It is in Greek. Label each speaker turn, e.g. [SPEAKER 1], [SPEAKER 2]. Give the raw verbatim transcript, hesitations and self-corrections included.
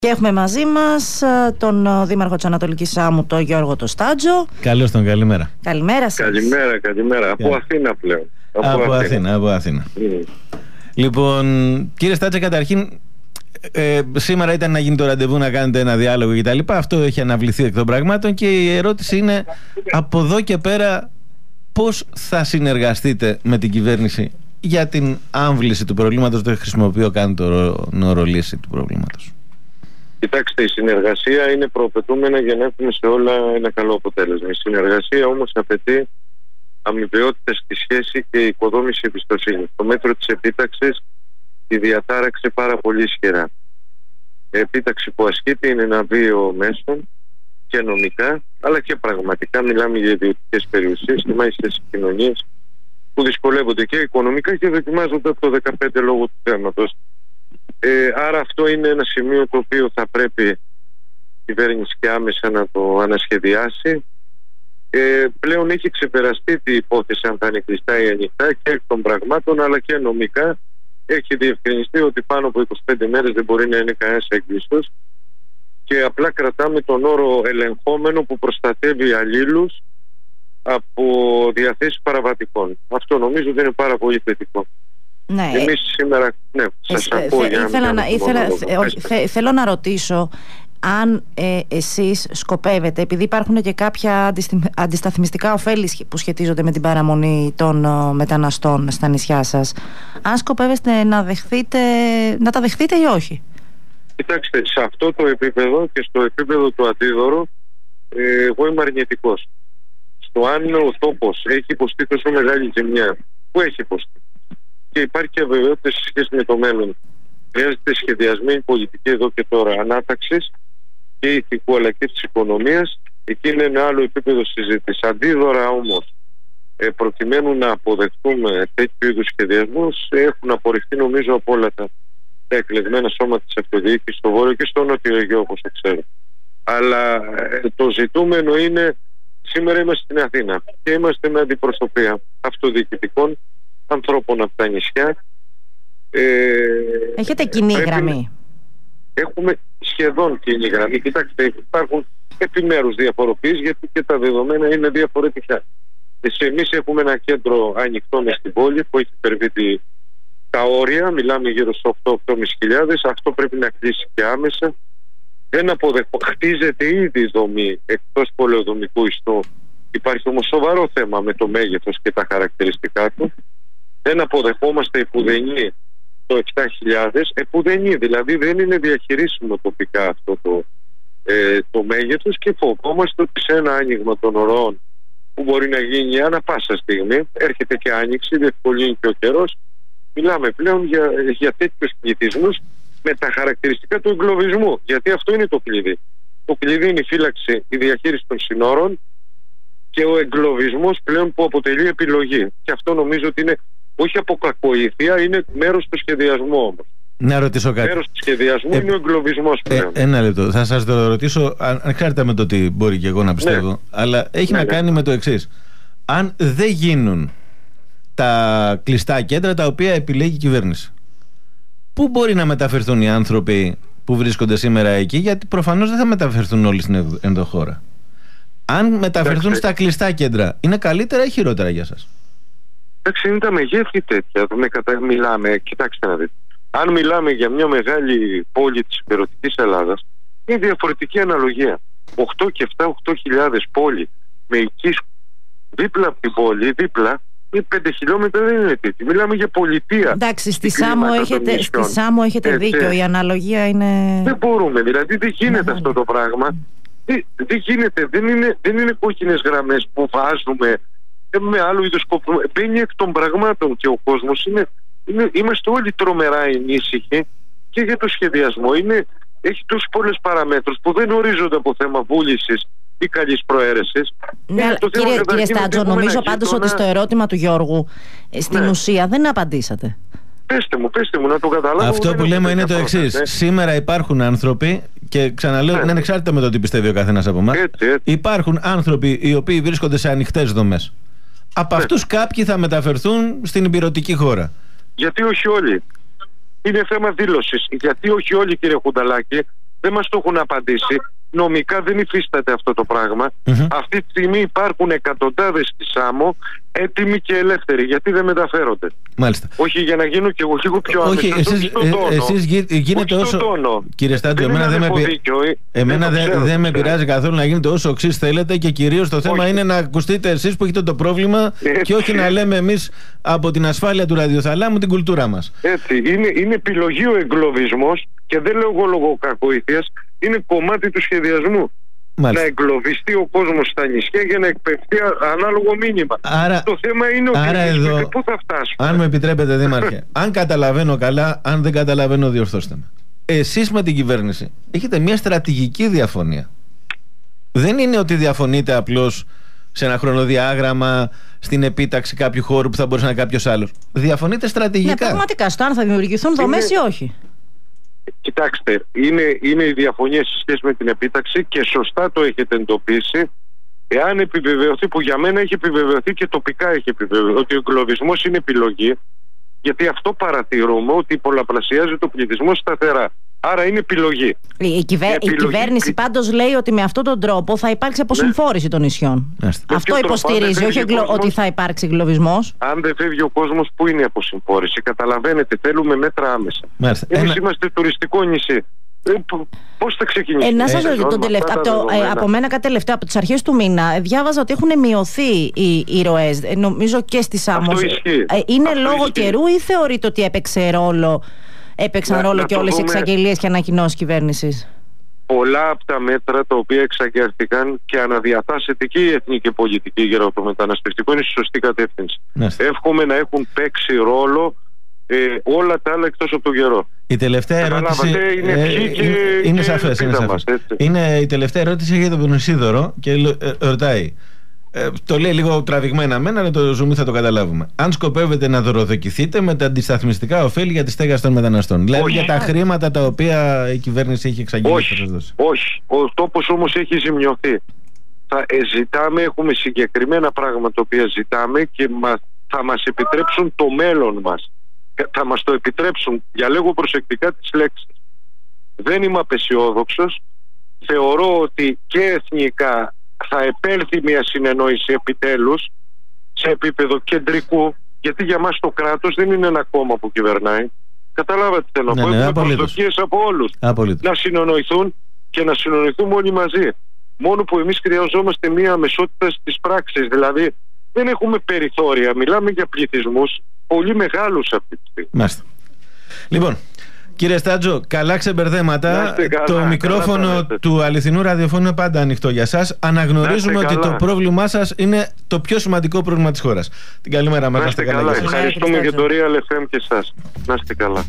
[SPEAKER 1] Και έχουμε μαζί μας τον Δήμαρχο της Ανατολικής Σάμου, τον Γιώργο το Στάτζο.
[SPEAKER 2] Καλώς τον, καλημέρα.
[SPEAKER 1] Καλημέρα σας.
[SPEAKER 3] Καλημέρα, καλημέρα. Από Αθήνα πλέον.
[SPEAKER 2] Από, από Αθήνα. Αθήνα, από Αθήνα. Mm. Λοιπόν, κύριε Στάτζε, καταρχήν, ε, σήμερα ήταν να γίνει το ραντεβού, να κάνετε ένα διάλογο κτλ. Αυτό έχει αναβληθεί εκ των πραγμάτων και η ερώτηση είναι, από εδώ και πέρα, πώς θα συνεργαστείτε με την κυβέρνηση για την άμβληση του προβλήματος? Δεν χρησιμοποιώ καν τον όρο λύση του προβλήματος.
[SPEAKER 3] Κοιτάξτε, η συνεργασία είναι προαπαιτούμενα για να έχουμε σε όλα ένα καλό αποτέλεσμα. Η συνεργασία όμως απαιτεί αμοιβαιότητα στη σχέση και οικοδόμηση εμπιστοσύνη. Το μέτρο της επίταξης τη διατάραξε πάρα πολύ ισχυρά. Η επίταξη που ασκείται είναι ένα βίο μέσον και νομικά, αλλά και πραγματικά. Μιλάμε για ιδιωτικές περιουσίες και μάλιστα σε κοινωνίες που δυσκολεύονται και οικονομικά και δοκιμάζονται από το δεκαπέντε λόγω του θέματος. Ε, άρα αυτό είναι ένα σημείο το οποίο θα πρέπει η κυβέρνηση και άμεσα να το ανασχεδιάσει. Ε, πλέον έχει ξεπεραστεί την υπόθεση αν θα είναι κλειστά ή ανοιχτά και εκ των πραγμάτων, αλλά και νομικά έχει διευκρινιστεί ότι πάνω από είκοσι πέντε μέρες δεν μπορεί να είναι κανένας έγκλειστος και απλά κρατάμε τον όρο ελεγχόμενο που προστατεύει αλλήλους από διαθέσεις παραβατικών. Αυτό νομίζω ότι είναι πάρα πολύ θετικό.
[SPEAKER 1] Ναι.
[SPEAKER 3] Εμείς σήμερα, ναι, σας ε, ακούω.
[SPEAKER 1] Θε, ήθελα να, ήθελα, θε, όχι, θε, θέλω να ρωτήσω αν ε, εσείς σκοπεύετε, επειδή υπάρχουν και κάποια αντισταθμιστικά ωφέλη που σχετίζονται με την παραμονή των ο, μεταναστών στα νησιά σας, αν σκοπεύεστε να, δεχθείτε, να τα δεχτείτε ή όχι?
[SPEAKER 3] Κοιτάξτε, σε αυτό το επίπεδο και στο επίπεδο του Αντίδωρο, ε, εγώ είμαι αρνητικός. Στο αν ο τόπος έχει υποστεί τόσο μεγάλη ζημιά, που έχει υποστεί, και υπάρχει και αβεβαιότητα σε σχέση με το μέλλον. Χρειάζεται σχεδιασμένη πολιτική εδώ και τώρα ανάταξης και ηθικού αλλά και της οικονομίας. Εκεί είναι ένα άλλο επίπεδο συζήτηση. Αντίδωρα όμως, ε, προκειμένου να αποδεχτούμε τέτοιου είδους σχεδιασμούς, έχουν απορριφθεί νομίζω από όλα τα, τα εκλεγμένα σώματα της αυτοδιοίκησης στο Βόρειο και στο Νότιο Αιγαίο, όπως το ξέρω. Αλλά ε, το ζητούμενο είναι, σήμερα είμαστε στην Αθήνα και είμαστε με αντιπροσωπεία αυτοδιοικητικών ανθρώπων από τα νησιά. Ε,
[SPEAKER 1] Έχετε κοινή γραμμή?
[SPEAKER 3] Έχουμε σχεδόν κοινή γραμμή. Κοιτάξτε, υπάρχουν επιμέρους διαφοροποιήσεις γιατί και τα δεδομένα είναι διαφορετικά. Εμείς έχουμε ένα κέντρο ανοιχτό μες στην πόλη που έχει υπερβεί τα όρια. Μιλάμε γύρω στους οκτώ με οκτώ χιλιάδες. Αυτό πρέπει να κλείσει και άμεσα. Δεν αποδεχό... Χτίζεται ήδη η δομή εκτός πολεοδομικού ιστού. Υπάρχει όμως σοβαρό θέμα με το μέγεθος και τα χαρακτηριστικά του. Δεν αποδεχόμαστε επουδενή το επτά χιλιάδες, επουδενή, δηλαδή δεν είναι διαχειρίσιμο τοπικά αυτό το, ε, το μέγεθος και φοβόμαστε ότι σε ένα άνοιγμα των ροών που μπορεί να γίνει ανά πάσα στιγμή, έρχεται και άνοιξη, διευκολύνει και ο καιρός, μιλάμε πλέον για, για τέτοιους πληθυσμούς με τα χαρακτηριστικά του εγκλωβισμού, γιατί αυτό είναι το κλειδί. Το κλειδί είναι η φύλαξη, η διαχείριση των συνόρων και ο εγκλωβισμός πλέον που αποτελεί επιλογή. Και αυτό νομίζω ότι είναι όχι από κακοήθεια, είναι μέρος του σχεδιασμού όμως.
[SPEAKER 2] Να ρωτήσω κάτι.
[SPEAKER 3] Μέρος του σχεδιασμού ε, είναι ο εγκλωβισμός πλέον.
[SPEAKER 2] Ε, ένα λεπτό. Θα σας το ρωτήσω, ανεξάρτητα με το τι μπορεί και εγώ να πιστεύω, ναι. αλλά έχει ναι, να ναι. κάνει με το εξής. Αν δεν γίνουν τα κλειστά κέντρα τα οποία επιλέγει η κυβέρνηση, πού μπορεί να μεταφερθούν οι άνθρωποι που βρίσκονται σήμερα εκεί? Γιατί προφανώς δεν θα μεταφερθούν όλοι στην ενδοχώρα. Αν μεταφερθούν Εντάξει. στα κλειστά κέντρα, είναι καλύτερα ή χειρότερα για σας?
[SPEAKER 3] Εντάξει, είναι τα μεγέθη τέτοια. Με κατα... Μιλάμε, κοιτάξτε να δείτε. Αν μιλάμε για μια μεγάλη πόλη της υπερωτικής Ελλάδας, είναι διαφορετική αναλογία. οκτώ και επτά οκτώ χιλιάδες πόλη με οικείς δίπλα από την πόλη, δίπλα, ή πέντε χιλιόμετρα δεν είναι τέτοια. Μιλάμε για πολιτεία.
[SPEAKER 1] Εντάξει, στη Σάμο έχετε, στη Σάμο έχετε δίκιο. Η αναλογία είναι.
[SPEAKER 3] Δεν μπορούμε, δηλαδή δεν γίνεται ναι, αυτό ναι. το πράγμα. Δεν, δεν γίνεται, δεν είναι, δεν είναι κόκκινες γραμμές που βάζουμε με άλλο είδος σκοπό. Μπαίνει εκ των πραγμάτων και ο κόσμος είναι, είναι, είμαστε όλοι τρομερά ενήσυχοι και για το σχεδιασμό. Είναι, έχει τόσες πολλές παραμέτρους που δεν ορίζονται από θέμα βούλησης ή καλής προαίρεσης.
[SPEAKER 1] Ναι, αλλά, κύριε, κύριε Στάτζο, νομίζω πάντως ότι στο ερώτημα του Γιώργου στην ναι. ουσία δεν απαντήσατε.
[SPEAKER 3] Πέστε μου, πέστε μου να το καταλάβω.
[SPEAKER 2] Αυτό που λέμε είναι το εξής. Ναι. Σήμερα υπάρχουν άνθρωποι, και ξαναλέω, ναι. είναι ανεξάρτητα με το τι πιστεύει ο καθένας από εμάς. Υπάρχουν άνθρωποι οι οποίοι βρίσκονται σε ανοιχτές δομές. Από ναι. αυτούς κάποιοι θα μεταφερθούν στην υπηρετική χώρα.
[SPEAKER 3] Γιατί όχι όλοι? Είναι θέμα δήλωσης. Γιατί όχι όλοι, κύριε Χουνταλάκη? δεν μας το έχουν απαντήσει. Νομικά δεν υφίσταται αυτό το πράγμα. Mm-hmm. Αυτή τη στιγμή υπάρχουν εκατοντάδες στη Σάμο έτοιμοι και ελεύθεροι. Γιατί δεν μεταφέρονται?
[SPEAKER 2] Μάλιστα.
[SPEAKER 3] Όχι, για να γίνω και εγώ λίγο πιο άμεσο.
[SPEAKER 2] Όχι, εσείς, ε, εσείς γίνετε όσο... Τόνο. Κύριε Στάντζο, εμένα δεν με, δίκιο, εμένα δεν, δεν, δεν με πειράζει καθόλου να γίνετε όσο οξύς θέλετε, και κυρίως το θέμα όχι. είναι να ακουστείτε εσείς που έχετε το πρόβλημα έτσι. Και όχι να λέμε εμείς από την ασφάλεια του ραδιοθαλάμου την κουλτούρα μας.
[SPEAKER 3] Έτσι. Είναι, είναι επιλογή ο εγκλωβισμός, και δεν λέω εγώ λόγω κακοήθειας, είναι κομμάτι του σχεδιασμού. Μάλιστα. Να εγκλωβιστεί ο κόσμος στα νησιά για να εκπαιδευτεί ανάλογο μήνυμα. Άρα, το θέμα είναι ότι εδώ, πού θα φτάσουμε.
[SPEAKER 2] Αν μου επιτρέπετε, Δήμαρχε, αν καταλαβαίνω καλά, αν δεν καταλαβαίνω, διορθώστε με. Εσείς με την κυβέρνηση έχετε μια στρατηγική διαφωνία. Δεν είναι ότι διαφωνείτε απλώς σε ένα χρονοδιάγραμμα, στην επίταξη κάποιου χώρου που θα μπορούσε να είναι κάποιος άλλος. Διαφωνείτε στρατηγικά. Ναι,
[SPEAKER 1] πραγματικά, στο αν θα δημιουργηθούν δομές ή όχι.
[SPEAKER 3] Κοιτάξτε, είναι, είναι οι διαφωνίες σε σχέση με την επίταξη, και σωστά το έχετε εντοπίσει. Εάν επιβεβαιωθεί, που για μένα έχει επιβεβαιωθεί και τοπικά έχει επιβεβαιωθεί, ότι ο εγκλωβισμός είναι επιλογή, γιατί αυτό παρατηρούμε, ότι πολλαπλασιάζει το πληθυσμό σταθερά. Άρα είναι επιλογή.
[SPEAKER 1] Η, κυβε... η, επιλογή... η κυβέρνηση πάντως λέει ότι με αυτόν τον τρόπο θα υπάρξει αποσυμφόρηση ναι. των νησιών. Ναι. Αυτό υποστηρίζει, όχι εγκλω... κόσμος... ότι θα υπάρξει εγκλωβισμός.
[SPEAKER 3] Αν δεν φεύγει ο κόσμος, πού είναι η αποσυμφόρηση? Καταλαβαίνετε, θέλουμε μέτρα άμεσα. Εμείς Ένα... είμαστε τουριστικό νησί. Ε, πώς θα ξεκινήσουμε?
[SPEAKER 1] Ε, να σας ρωτήσω, τον τελευταίο, από, το, ε, από μένα κάτι τελευταίο, από τις αρχές του μήνα, διάβαζα ότι έχουν μειωθεί οι, οι ροές, ε, νομίζω και στη Σάμο.
[SPEAKER 3] Ε,
[SPEAKER 1] είναι
[SPEAKER 3] αυτό
[SPEAKER 1] λόγω
[SPEAKER 3] ισχύει.
[SPEAKER 1] καιρού, ή θεωρείτε ότι έπαιξε ρόλο, έπαιξαν να, ρόλο να και όλες οι εξαγγελίες και ανακοινώσεις κυβέρνησης?
[SPEAKER 3] Πολλά από τα μέτρα τα οποία εξαγγέλθηκαν και αναδιατάσσεται και η εθνική πολιτική γύρω από το μεταναστευτικό είναι στη σωστή κατεύθυνση. Ναι. Εύχομαι να έχουν παίξει ρόλο ε, όλα τα άλλα εκτός από τον καιρό.
[SPEAKER 2] Η τελευταία ερώτηση
[SPEAKER 3] είναι, ε,
[SPEAKER 2] και, είναι, είναι σαφές, είναι, σαφές. Μας, είναι η τελευταία ερώτηση για τον Ισίδωρο και ε, ρωτάει, ε, το λέει λίγο τραβηγμένα μένα, αλλά το ζουμί θα το καταλάβουμε. Αν σκοπεύετε να δωροδοκηθείτε με τα αντισταθμιστικά ωφέλη για τη στέγαση των μεταναστών, δηλαδή όχι. για τα χρήματα τα οποία η κυβέρνηση έχει εξαγγείλει.
[SPEAKER 3] Όχι, δώσει. όχι. Ο τόπος όμως έχει ζημιωθεί. Θα ε, ζητάμε, έχουμε συγκεκριμένα πράγματα τα οποία ζητάμε και μα, θα μας επιτρέψουν το μέλλον μας. Θα μας το επιτρέψουν. Διαλέγω προσεκτικά τις λέξεις. Δεν είμαι απεσιόδοξος. Θεωρώ ότι και εθνικά θα επέλθει μια συνεννόηση επιτέλους σε επίπεδο κεντρικού, γιατί για μας το κράτος δεν είναι ένα κόμμα που κυβερνάει. Καταλάβατε τι θέλω να πω. Έχουμε προσδοκίες από όλους να συνεννοηθούν και να συνεννοηθούμε όλοι μαζί. Μόνο που εμείς χρειαζόμαστε μια αμεσότητα στις πράξεις. Δηλαδή δεν έχουμε περιθώρια. Μιλάμε για πληθυσμούς πολύ μεγάλους αυτή τη στιγμή.
[SPEAKER 2] Μάλιστα. Λοιπόν, κύριε Στάντζο, καλά ξεμπερδέματα. Καλά, το μικρόφωνο καλά του αληθινού ραδιοφώνου είναι πάντα ανοιχτό για σας. Αναγνωρίζουμε ότι καλά. το πρόβλημά σας είναι το πιο σημαντικό πρόβλημα της χώρας. Την καλή μέρα μας.
[SPEAKER 3] Να είστε καλά. καλά. Ευχαριστούμε για το Real εφ εμ και εσάς. Να είστε καλά.